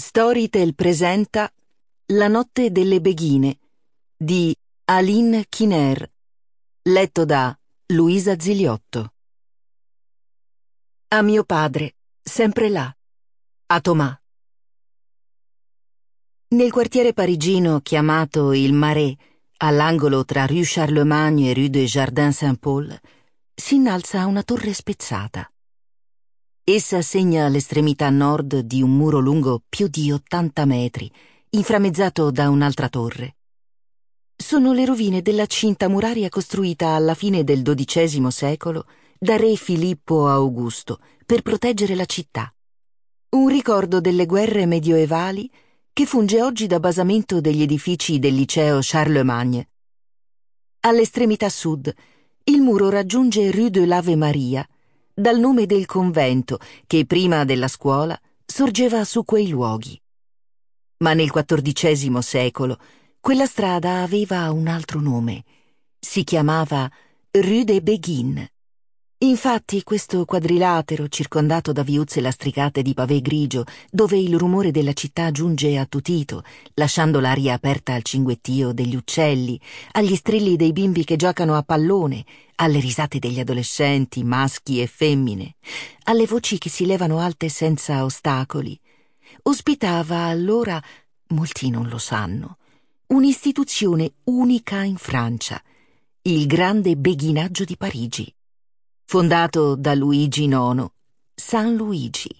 Storytel presenta La notte delle beghine di Aline Kiner, letto da Luisa Ziliotto. A mio padre, sempre là, a Thomas. Nel quartiere parigino chiamato il Marais, all'angolo tra Rue Charlemagne e Rue des Jardins Saint-Paul, si innalza una torre spezzata. Essa segna l'estremità nord di un muro lungo più di 80 metri, inframmezzato da un'altra torre. Sono le rovine della cinta muraria costruita alla fine del XII secolo da re Filippo Augusto per proteggere la città. Un ricordo delle guerre medioevali che funge oggi da basamento degli edifici del liceo Charlemagne. All'estremità sud, il muro raggiunge Rue de l'Ave Maria, dal nome del convento che prima della scuola sorgeva su quei luoghi. Ma nel XIV secolo quella strada aveva un altro nome. Si chiamava Rue des Béguines. Infatti questo quadrilatero circondato da viuzze lastricate di pavè grigio, dove il rumore della città giunge attutito, lasciando l'aria aperta al cinguettio degli uccelli, agli strilli dei bimbi che giocano a pallone, alle risate degli adolescenti, maschi e femmine, alle voci che si levano alte senza ostacoli, ospitava allora, molti non lo sanno, un'istituzione unica in Francia, il grande beghinaggio di Parigi, fondato da Luigi IX, San Luigi.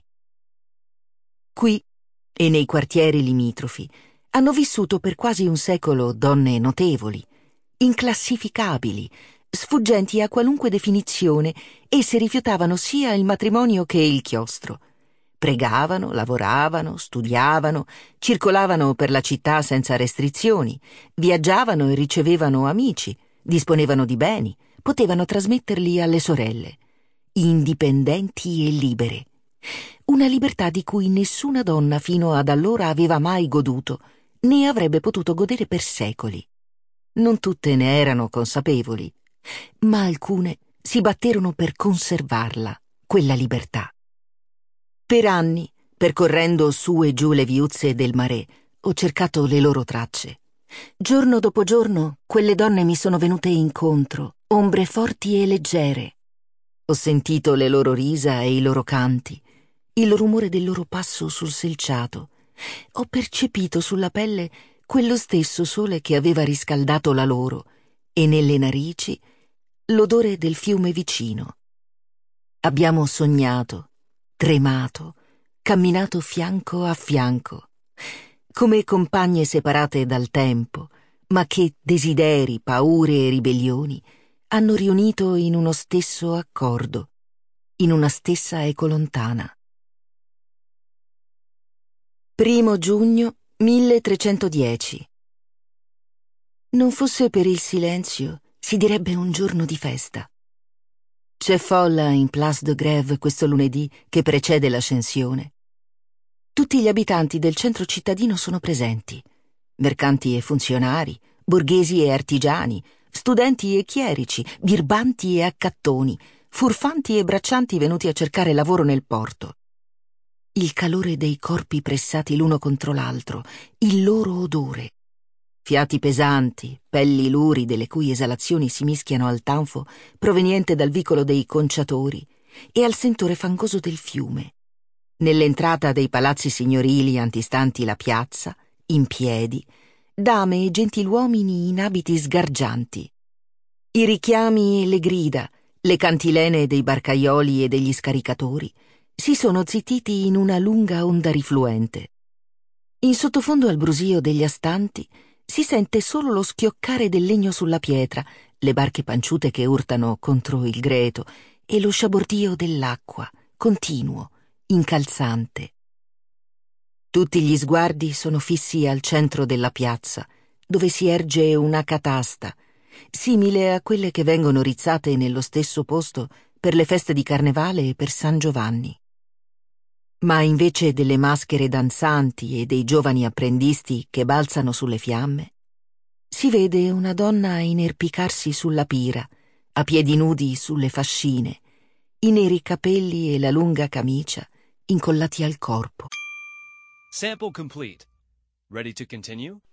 Qui, e nei quartieri limitrofi, hanno vissuto per quasi un secolo donne notevoli, inclassificabili, sfuggenti a qualunque definizione. Esse rifiutavano sia il matrimonio che il chiostro. Pregavano, lavoravano, studiavano, circolavano per la città senza restrizioni, viaggiavano e ricevevano amici, disponevano di beni, potevano trasmetterli alle sorelle, indipendenti e libere. Una libertà di cui nessuna donna fino ad allora aveva mai goduto, né avrebbe potuto godere per secoli. Non tutte ne erano consapevoli, ma alcune si batterono per conservarla, quella libertà. Per anni, percorrendo su e giù le viuzze del Marais, ho cercato le loro tracce. Giorno dopo giorno, quelle donne mi sono venute incontro, ombre forti e leggere. Ho sentito le loro risa e i loro canti, il rumore del loro passo sul selciato. Ho percepito sulla pelle quello stesso sole che aveva riscaldato la loro e nelle narici l'odore del fiume vicino. Abbiamo sognato, tremato, camminato fianco a fianco, come compagne separate dal tempo, ma che desideri, paure e ribellioni hanno riunito in uno stesso accordo, in una stessa eco lontana. 1 giugno 1310. Non fosse per il silenzio, si direbbe un giorno di festa. C'è folla in Place de Grève questo lunedì che precede l'ascensione. Tutti gli abitanti del centro cittadino sono presenti. Mercanti e funzionari, borghesi e artigiani, studenti e chierici, birbanti e accattoni, furfanti e braccianti venuti a cercare lavoro nel porto. Il calore dei corpi pressati l'uno contro l'altro, il loro odore. Fiati pesanti, pelli luride le cui esalazioni si mischiano al tanfo proveniente dal vicolo dei conciatori e al sentore fangoso del fiume. Nell'entrata dei palazzi signorili antistanti la piazza, in piedi, dame e gentiluomini in abiti sgargianti. I richiami e le grida, le cantilene dei barcaioli e degli scaricatori si sono zittiti in una lunga onda rifluente. In sottofondo al brusio degli astanti si sente solo lo schioccare del legno sulla pietra, le barche panciute che urtano contro il greto e lo sciabordio dell'acqua, continuo, incalzante. Tutti gli sguardi sono fissi al centro della piazza, dove si erge una catasta, simile a quelle che vengono rizzate nello stesso posto per le feste di Carnevale e per San Giovanni. Ma invece delle maschere danzanti e dei giovani apprendisti che balzano sulle fiamme, si vede una donna inerpicarsi sulla pira, a piedi nudi sulle fascine, i neri capelli e la lunga camicia incollati al corpo. Sample complete. Ready to continue?